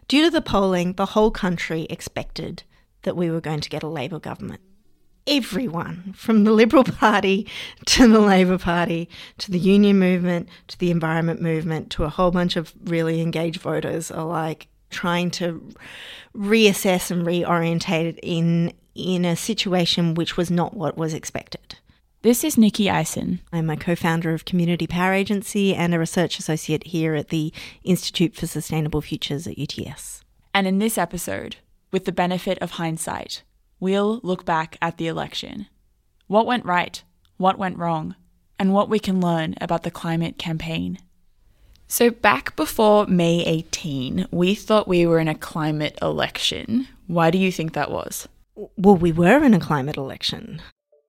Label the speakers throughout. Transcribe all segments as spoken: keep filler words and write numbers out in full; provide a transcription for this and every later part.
Speaker 1: Due to the polling, the whole country expected that we were going to get a Labor government. Everyone, from the Liberal Party to the Labor Party to the union movement to the environment movement to a whole bunch of really engaged voters, are like trying to reassess and reorientate in in a situation which was not what was expected.
Speaker 2: This is Nikki Eisen.
Speaker 1: I'm a co-founder of Community Power Agency and a research associate here at the Institute for Sustainable Futures at U T S.
Speaker 2: And in this episode, with the benefit of hindsight, we'll look back at the election. What went right, what went wrong, and what we can learn about the climate campaign. So back before May eighteenth, we thought we were in a climate election. Why do you think that was?
Speaker 1: Well, we were in a climate election.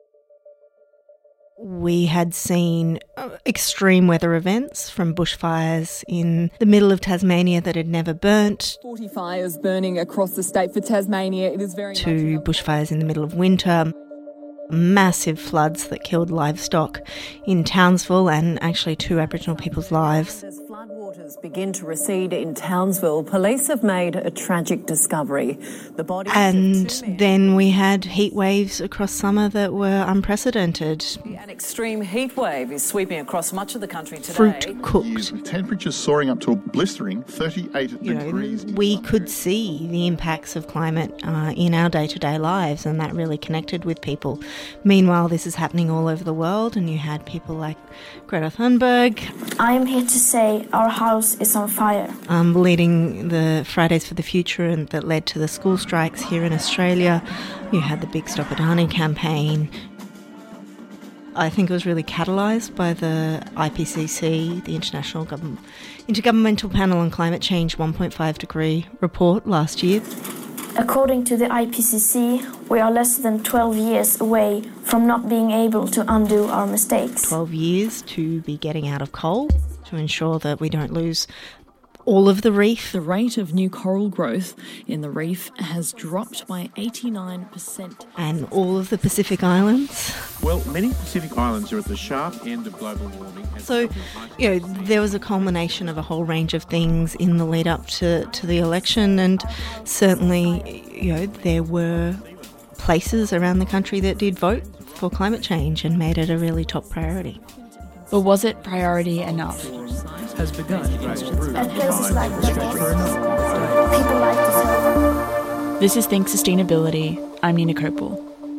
Speaker 1: We had seen extreme weather events, from bushfires in the middle of Tasmania that had never burnt,
Speaker 3: forty fires burning across the state for Tasmania. It is very
Speaker 1: to bushfires in the middle of winter, massive floods that killed livestock in Townsville and actually two Aboriginal people's lives.
Speaker 4: As floodwaters begin to recede in Townsville, police have made a tragic discovery. The bodies
Speaker 1: and
Speaker 4: of two men.
Speaker 1: Then we had heat waves across summer that were unprecedented.
Speaker 4: An extreme heat wave is sweeping across much of the country today.
Speaker 1: Fruit cooked.
Speaker 5: Temperatures soaring up to a blistering thirty-eight
Speaker 1: You
Speaker 5: degrees.
Speaker 1: know, we could see the impacts of climate uh, in our day-to-day lives, and that really connected with people. Meanwhile, this is happening all over the world, and you had people like Greta Thunberg.
Speaker 6: I am here to say our house is on fire.
Speaker 1: Um, leading the Fridays for the Future, and that led to the school strikes here in Australia. You had the Big Stop Adani campaign. I think it was really catalysed by the I P C C, the International Government, Intergovernmental Panel on Climate Change one point five degree report last year.
Speaker 6: According to the I P C C, we are less than twelve years away from not being able to undo our mistakes.
Speaker 1: twelve years to be getting out of coal, to ensure that we don't lose all of the reef.
Speaker 3: The rate of new coral growth in the reef has dropped by eighty-nine percent.
Speaker 1: And all of the Pacific Islands.
Speaker 5: Well, many Pacific islands are at the sharp end of global warming. and
Speaker 1: So, you know, there was a culmination of a whole range of things in the lead up to, to the election, and certainly, you know, there were places around the country that did vote for climate change and made it a really top priority.
Speaker 2: But was it priority enough?
Speaker 5: has begun to break through.
Speaker 6: At places like this, people like to celebrate.
Speaker 2: This is Think Sustainability. I'm Nina Kopel.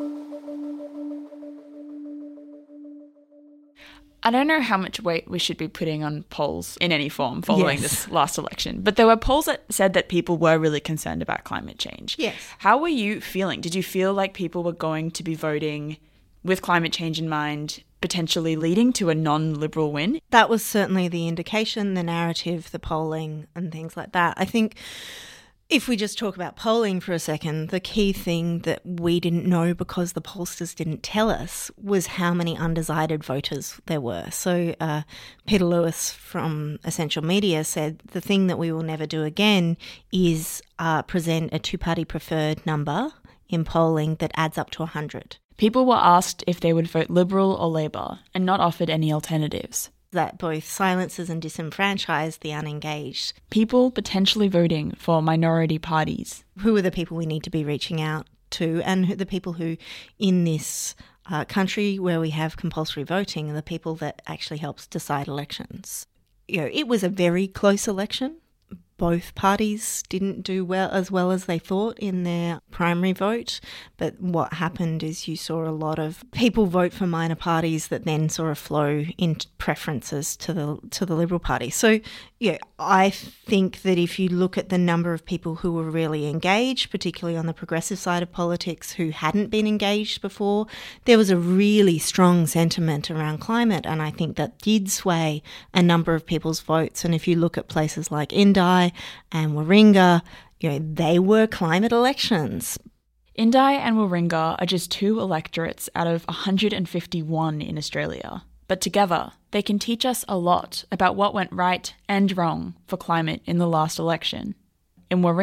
Speaker 2: I don't know how much weight we should be putting on polls in any form following
Speaker 1: Yes.
Speaker 2: this last election, but there were polls that said that people were really concerned about climate change.
Speaker 1: Yes.
Speaker 2: How were you feeling? Did you feel like people were going to be voting with climate change in mind, potentially leading to a non-Liberal win?
Speaker 1: That was certainly the indication, the narrative, the polling and things like that. I think if we just talk about polling for a second, the key thing that we didn't know because the pollsters didn't tell us was how many undecided voters there were. So uh, Peter Lewis from Essential Media said the thing that we will never do again is uh, present a two-party preferred number in polling that adds up to one hundred.
Speaker 2: People were asked if they would vote Liberal or Labor and not offered any alternatives.
Speaker 1: That both silences and disenfranchise the unengaged.
Speaker 2: People potentially voting for minority parties.
Speaker 1: Who are the people we need to be reaching out to, and who, the people who, in this uh, country where we have compulsory voting, are the people that actually helps decide elections. You know, it was a very close election. Both parties didn't do well as well as they thought in their primary vote, but what happened is you saw a lot of people vote for minor parties that then sort of flow into preferences to the to the Liberal Party. So, yeah, I think that if you look at the number of people who were really engaged, particularly on the progressive side of politics, who hadn't been engaged before, there was a really strong sentiment around climate, and I think that did sway a number of people's votes. And if you look at places like Indi and Warringah, you know, they were climate elections.
Speaker 2: Indi and Warringah are just two electorates out of one hundred fifty-one in Australia. But together, they can teach us a lot about what went right and wrong for climate in the last election. In Warringah,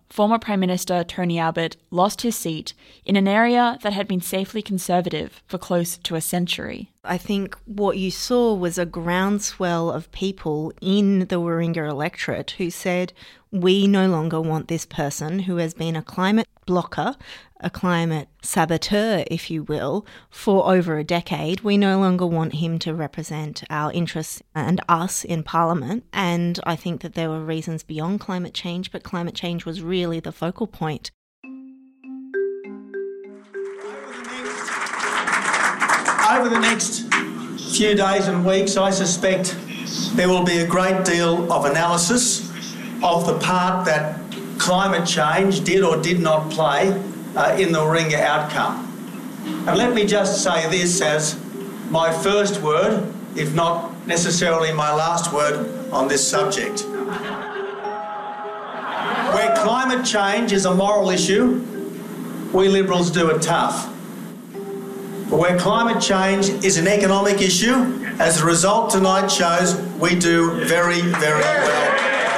Speaker 2: former Prime Minister Tony Abbott lost his seat in an area that had been safely conservative for close to a century.
Speaker 1: I think what you saw was a groundswell of people in the Warringah electorate who said, we no longer want this person who has been a climate blocker, a climate saboteur, if you will, for over a decade. We no longer want him to represent our interests and us in Parliament. And I think that there were reasons beyond climate change, but climate change was really the focal point.
Speaker 7: Over the next few days and weeks, I suspect there will be a great deal of analysis of the part that climate change did or did not play uh, in the Warringah outcome. And let me just say this as my first word, if not necessarily my last word on this subject. Where climate change is a moral issue, we Liberals do it tough. But where climate change is an economic issue, as the result tonight shows, we do very, very well.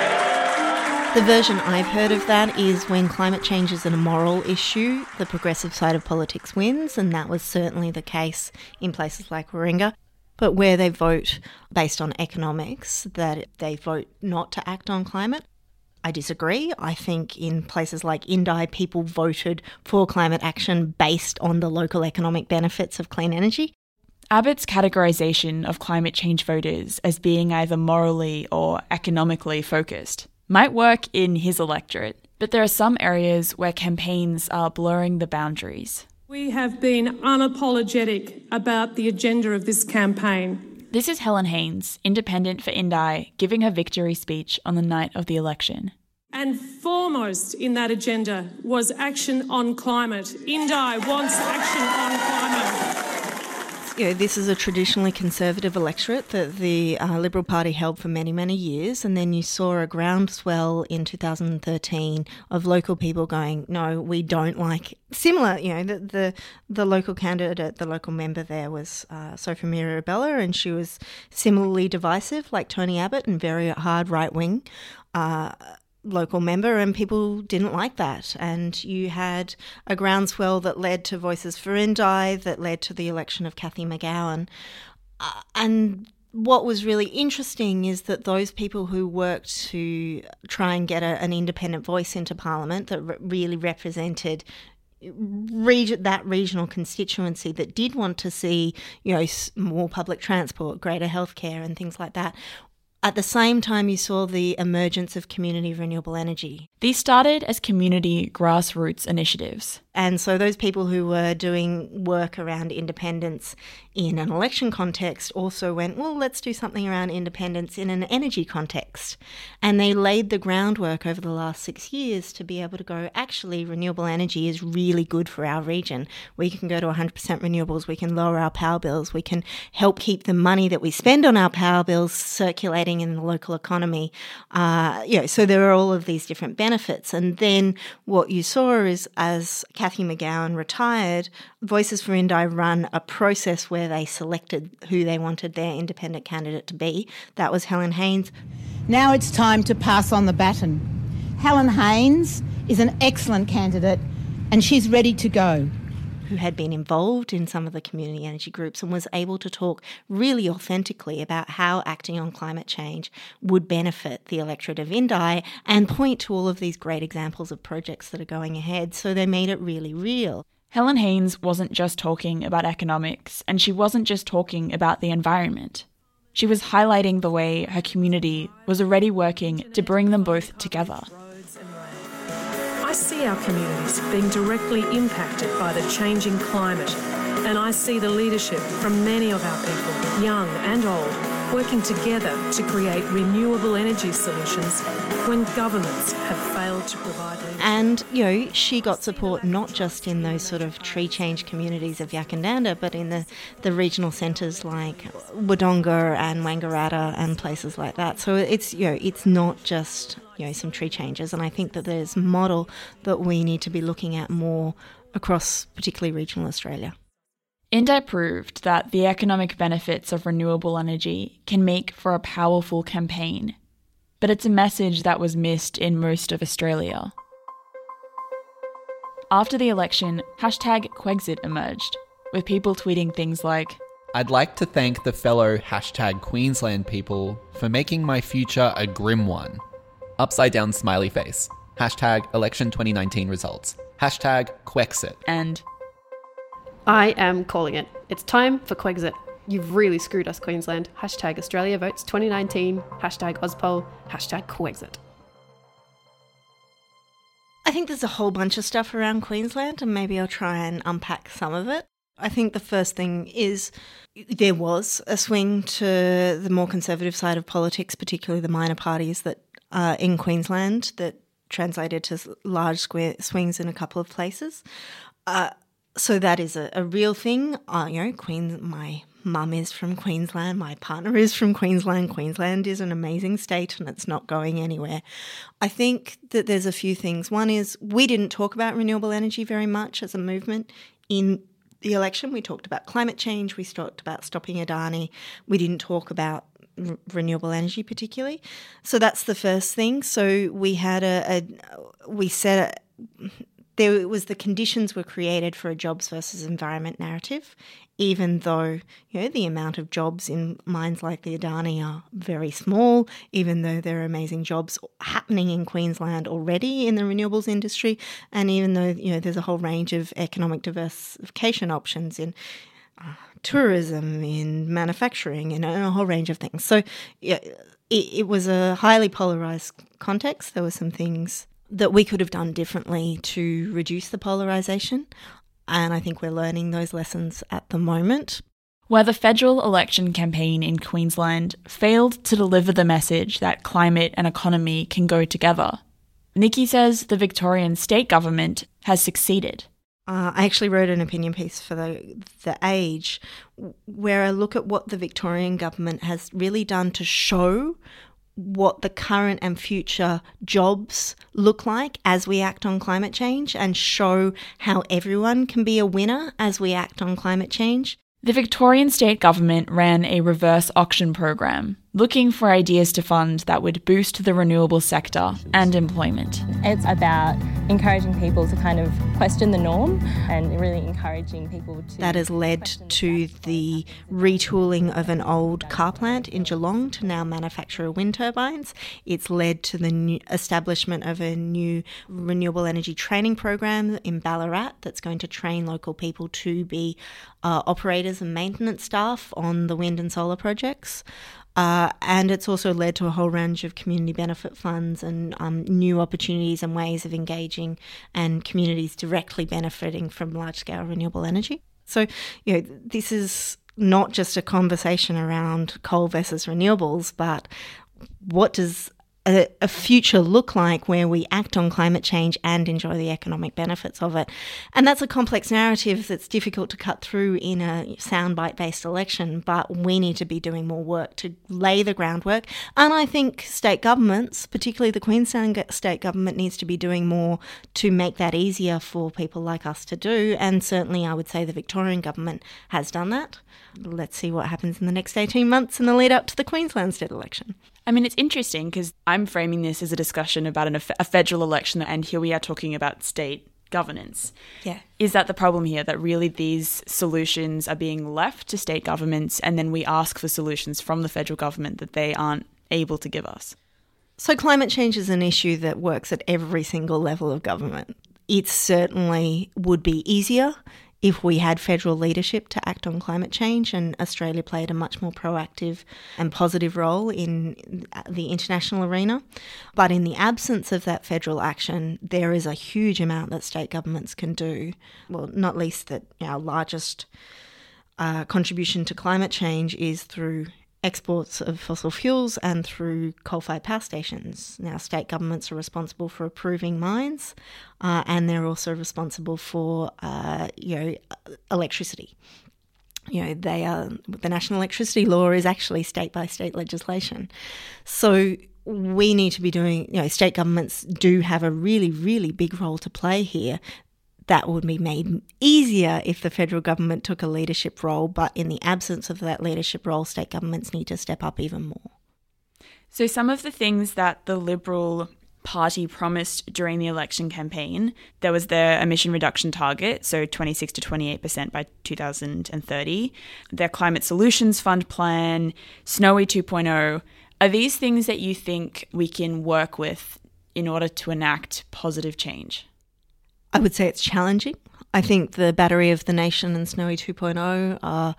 Speaker 1: The version I've heard of that is when climate change is a moral issue, the progressive side of politics wins, and that was certainly the case in places like Warringah. But where they vote based on economics, that they vote not to act on climate, I disagree. I think in places like Indi, people voted for climate action based on the local economic benefits of clean energy.
Speaker 2: Abbott's categorisation of climate change voters as being either morally or economically focused might work in his electorate, but there are some areas where campaigns are blurring the boundaries.
Speaker 8: We have been unapologetic about the agenda of this campaign.
Speaker 2: This is Helen Haines, independent for Indi, giving her victory speech on the night of the election.
Speaker 8: And foremost in that agenda was action on climate. Indi wants action on climate.
Speaker 1: You know, this is a traditionally conservative electorate that the uh, Liberal Party held for many, many years, and then you saw a groundswell in two thousand thirteen of local people going, no, we don't like... Similar, you know, the the, the local candidate, the local member there was uh, Sophie Mirabella, and she was similarly divisive, like Tony Abbott, and very hard right-wing uh local member, and people didn't like that. And you had a groundswell that led to Voices for Indi, that led to the election of Cathy McGowan. Uh, and what was really interesting is that those people who worked to try and get a, an independent voice into Parliament that re- really represented Reg- that regional constituency that did want to see, you know, more public transport, greater healthcare and things like that. At the same time, you saw the emergence of community renewable energy.
Speaker 2: These started as community grassroots initiatives.
Speaker 1: And so those people who were doing work around independence in an election context also went, well, let's do something around independence in an energy context. And they laid the groundwork over the last six years to be able to go, actually, renewable energy is really good for our region. We can go to one hundred percent renewables. We can lower our power bills. We can help keep the money that we spend on our power bills circulating in the local economy. Uh, you know, so there are all of these different benefits. And then what you saw is as Cathy McGowan retired, Voices for Indi run a process where they selected who they wanted their independent candidate to be. That was Helen Haines.
Speaker 9: Now it's time to pass on the baton. Helen Haines is an excellent candidate and she's ready to go.
Speaker 1: Who had been involved in some of the community energy groups and was able to talk really authentically about how acting on climate change would benefit the electorate of Indi and point to all of these great examples of projects that are going ahead. So they made it really real.
Speaker 2: Helen Haines wasn't just talking about economics, and she wasn't just talking about the environment. She was highlighting the way her community was already working to bring them both together.
Speaker 4: I see our communities being directly impacted by the changing climate, and I see the leadership from many of our people, young and old, working together to create renewable energy solutions when governments have failed to provide leadership.
Speaker 1: And, you know, she got support not just in those sort of tree change communities of Yackandandah, but in the, the regional centres like Wodonga and Wangaratta and places like that. So it's, you know, it's not just, you know, some tree changes. And I think that there's a model that we need to be looking at more across particularly regional Australia.
Speaker 2: Indi proved that the economic benefits of renewable energy can make for a powerful campaign, but it's a message that was missed in most of Australia. After the election, hashtag Quexit emerged, with people tweeting things like,
Speaker 10: "I'd like to thank the fellow hashtag Queensland people for making my future a grim one." Upside down smiley face. Hashtag election twenty nineteen results. Hashtag Quexit.
Speaker 2: And
Speaker 11: I am calling it. It's time for Quexit. You've really screwed us, Queensland. Hashtag Australia Votes twenty nineteen. Hashtag Ozpoll. Hashtag Quexit.
Speaker 1: I think there's a whole bunch of stuff around Queensland, and maybe I'll try and unpack some of it. I think the first thing is there was a swing to the more conservative side of politics, particularly the minor parties that uh, in Queensland that translated to large square swings in a couple of places. Uh, so that is a, a real thing. Uh, you know, Queen, my mum is from Queensland, my partner is from Queensland. Queensland is an amazing state and it's not going anywhere. I think that there's a few things. One is we didn't talk about renewable energy very much as a movement in the election. We talked about climate change, we talked about stopping Adani, we didn't talk about r- renewable energy particularly. So that's the first thing. So we had a, a we said a, there was the conditions were created for a jobs versus environment narrative, even though, you know, the amount of jobs in mines like the Adani are very small, even though there are amazing jobs happening in Queensland already in the renewables industry, and even though, you know, there's a whole range of economic diversification options in uh, tourism, in manufacturing, and a whole range of things. So yeah, it, it was a highly polarised context. There were some things that we could have done differently to reduce the polarisation. And I think we're learning those lessons at the moment.
Speaker 2: Where the federal election campaign in Queensland failed to deliver the message that climate and economy can go together, Nikki says the Victorian state government has succeeded.
Speaker 1: Uh, I actually wrote an opinion piece for the the Age where I look at what the Victorian government has really done to show what the current and future jobs look like as we act on climate change, and show how everyone can be a winner as we act on climate change.
Speaker 2: The Victorian state government ran a reverse auction program, looking for ideas to fund that would boost the renewable sector and employment.
Speaker 12: It's about encouraging people to kind of question the norm and really encouraging people to...
Speaker 1: That has led to the retooling of an old car plant in Geelong to now manufacture wind turbines. It's led to the new establishment of a new renewable energy training program in Ballarat that's going to train local people to be uh, operators and maintenance staff on the wind and solar projects. Uh, and it's also led to a whole range of community benefit funds and um, new opportunities and ways of engaging and communities directly benefiting from large-scale renewable energy. So, you know, this is not just a conversation around coal versus renewables, but what does a, a future look like where we act on climate change and enjoy the economic benefits of it? And that's a complex narrative that's difficult to cut through in a soundbite-based election, but we need to be doing more work to lay the groundwork. And I think state governments, particularly the Queensland state government, needs to be doing more to make that easier for people like us to do. And certainly I would say the Victorian government has done that. Let's see what happens in the next eighteen months in the lead up to the Queensland state election.
Speaker 2: I mean, it's interesting because I'm framing this as a discussion about an, a federal election, and here we are talking about state governance.
Speaker 1: Yeah.
Speaker 2: Is that the problem here, that really these solutions are being left to state governments and then we ask for solutions from the federal government that they aren't able to give us?
Speaker 1: So climate change is an issue that works at every single level of government. It certainly would be easier if we had federal leadership to act on climate change, and Australia played a much more proactive and positive role in the international arena. But in the absence of that federal action, there is a huge amount that state governments can do. Well, not least that our largest uh, contribution to climate change is through exports of fossil fuels and through coal-fired power stations. Now, state governments are responsible for approving mines, uh, and they're also responsible for, uh, you know, electricity. You know, they are the National Electricity Law is actually state-by-state legislation. So we need to be doing, you know, state governments do have a really, really big role to play here. That would be made easier if the federal government took a leadership role, but in the absence of that leadership role, state governments need to step up even more.
Speaker 2: So some of the things that the Liberal party promised during the election campaign. There was their emission reduction target, so twenty-six to twenty-eight percent by two thousand thirty, their Climate Solutions Fund plan, Snowy two point oh. Are these things that you think we can work with in order to enact positive change?
Speaker 1: I would say it's challenging. I think the Battery of the Nation and Snowy two point oh are,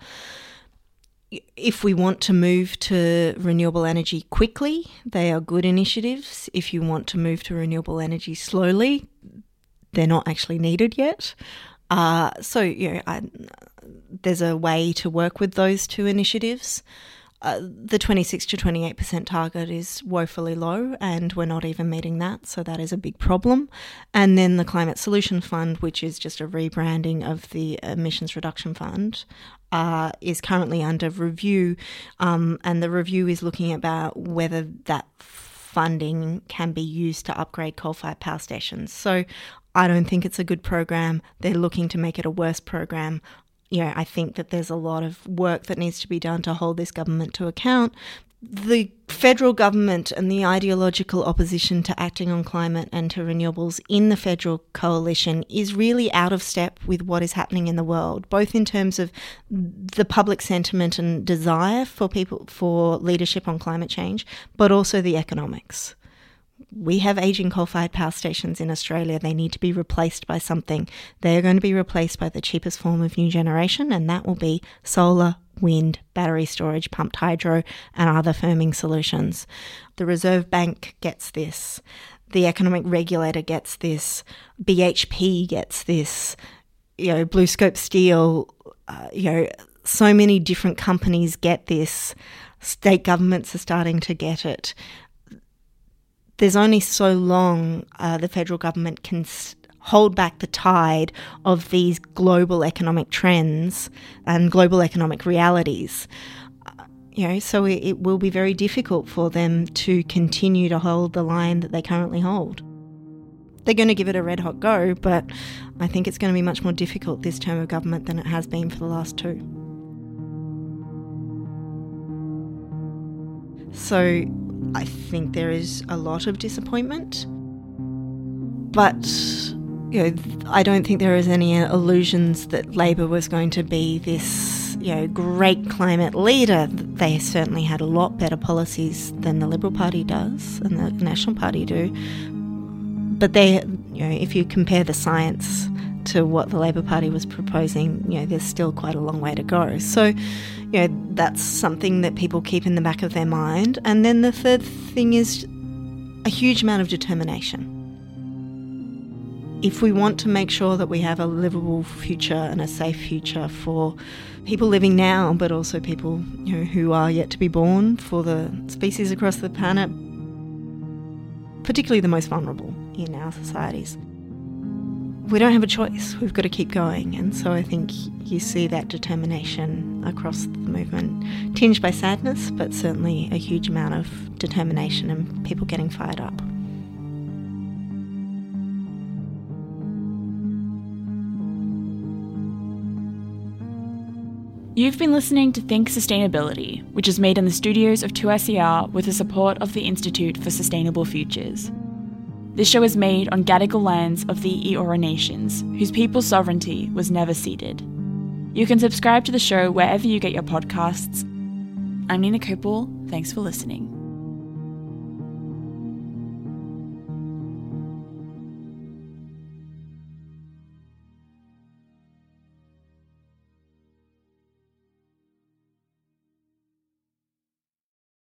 Speaker 1: if we want to move to renewable energy quickly, they are good initiatives. If you want to move to renewable energy slowly, they're not actually needed yet. Uh, so, you know, I, there's a way to work with those two initiatives. Uh, the twenty-six to twenty-eight percent target is woefully low, and we're not even meeting that, so that is a big problem. And then the Climate Solution Fund, which is just a rebranding of the Emissions Reduction Fund, uh, is currently under review, um, and the review is looking about whether that funding can be used to upgrade coal-fired power stations. So I don't think it's a good program. They're looking to make it a worse program. You know, I think that there's a lot of work that needs to be done to hold this government to account. The federal government and the ideological opposition to acting on climate and to renewables in the federal coalition is really out of step with what is happening in the world, both in terms of the public sentiment and desire for people for leadership on climate change, but also the economics. We have ageing coal-fired power stations in Australia. They need to be replaced by something. They are going to be replaced by the cheapest form of new generation, and that will be solar, wind, battery storage, pumped hydro, and other firming solutions. The Reserve Bank gets this. The Economic Regulator gets this. B H P gets this. You know, BlueScope Steel, uh, you know, so many different companies get this. State governments are starting to get it. There's only so long uh, the federal government can s- hold back the tide of these global economic trends and global economic realities. Uh, you know, so it, it will be very difficult for them to continue to hold the line that they currently hold. They're going to give it a red hot go, but I think it's going to be much more difficult this term of government than it has been for the last two. So I think there is a lot of disappointment, but you know, I don't think there is any illusions that Labor was going to be this, you know, great climate leader. They certainly had a lot better policies than the Liberal Party does and the National Party do. But they, you know, if you compare the science to what the Labor Party was proposing, you know, there's still quite a long way to go. So, you know, that's something that people keep in the back of their mind. And then the third thing is a huge amount of determination. If we want to make sure that we have a livable future and a safe future for people living now, but also people, you know, who are yet to be born, for the species across the planet, particularly the most vulnerable in our societies, we don't have a choice. We've got to keep going. And so I think you see that determination across the movement, tinged by sadness, but certainly a huge amount of determination and people getting fired up.
Speaker 2: You've been listening to Think Sustainability, which is made in the studios of two S E R with the support of the Institute for Sustainable Futures. This show is made on Gadigal lands of the Eora Nations, whose people's sovereignty was never ceded. You can subscribe to the show wherever you get your podcasts. I'm Nina Copel. Thanks for listening.